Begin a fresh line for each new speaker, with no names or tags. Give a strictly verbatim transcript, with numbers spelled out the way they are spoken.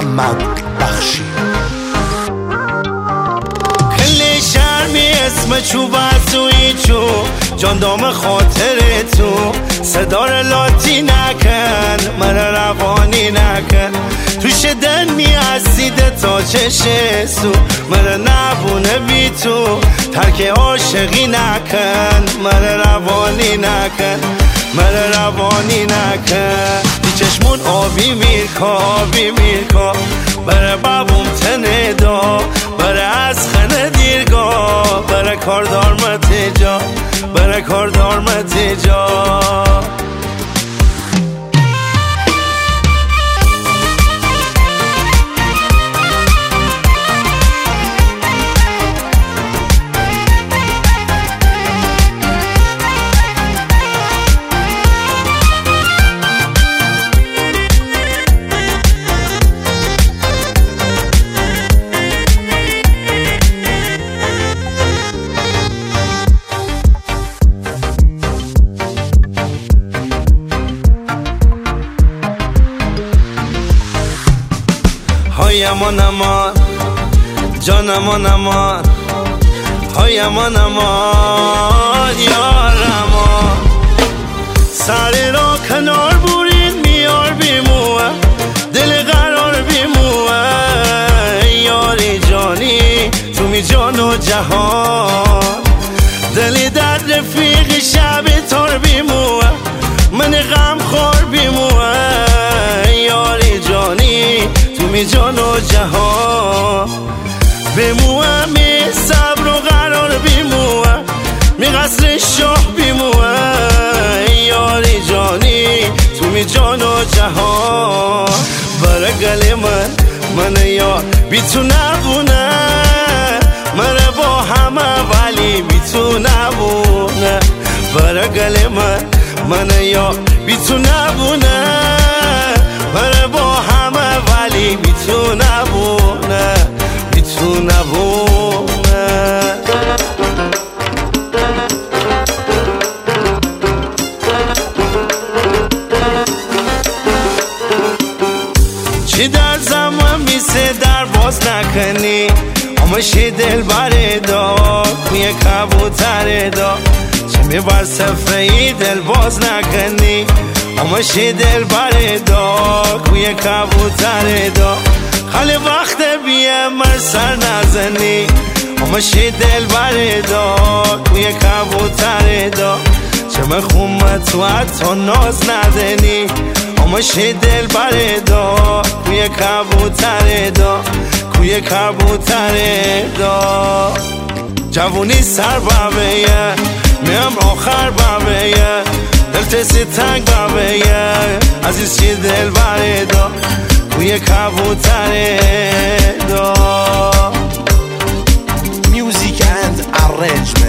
محمد بخشی.
کلی شرمی اسم چو بازوی چو جاندام خاطر تو صدار لاتی نکن من روانی نکن توش دنی اسیده تا چشه سو من نبونه بی تو ترک عاشقی نکن من روانی نکن من روانی نکن دی چشمون آبی میرکا آبی میرکا بره بابوم تندا بره از خنه دیرگاه بره کاردار متجا بره کاردار متجا. های امان امان جان امان امان های امان امان یار امان سر را کنار بورین میار بیموه دل قرار بیموه یاری جانی تو می جان و جهان دلی در رفیق شب تار بیموه من غم خور بیموه یاری جانی می جان و جهان بیموه می صبر و قرار بیموه می قصر شاه بیموه یاری جانی تو می جان و جهان برای گل من من یار بی تو نبونه من با همه ولی بی تو نبونه برای گل من من یار بی تو نبونه من با همه ولی بی تو نبونه بی تو نبونه. چی در زمان میسه در باز نکنی اما شی دل بره دا کوی کبوتر دا چه میبر صفحه دل باز نکنی اما شی دل بره دا کوی کبوتر دا خالی وقت بیه من سر نزنی اما شی دل بره دا کوی کبوتر دا چه من خومت و حتی ناز ندنی اما شی دل بره دا کوی کبوتر دا کوی کبوتر دا جوونی سر بابیه میم آخر بابیه دل تسی تنگ بابیه عزیز چی دل بره دا کوی کبوتر دا.
Music and arrangement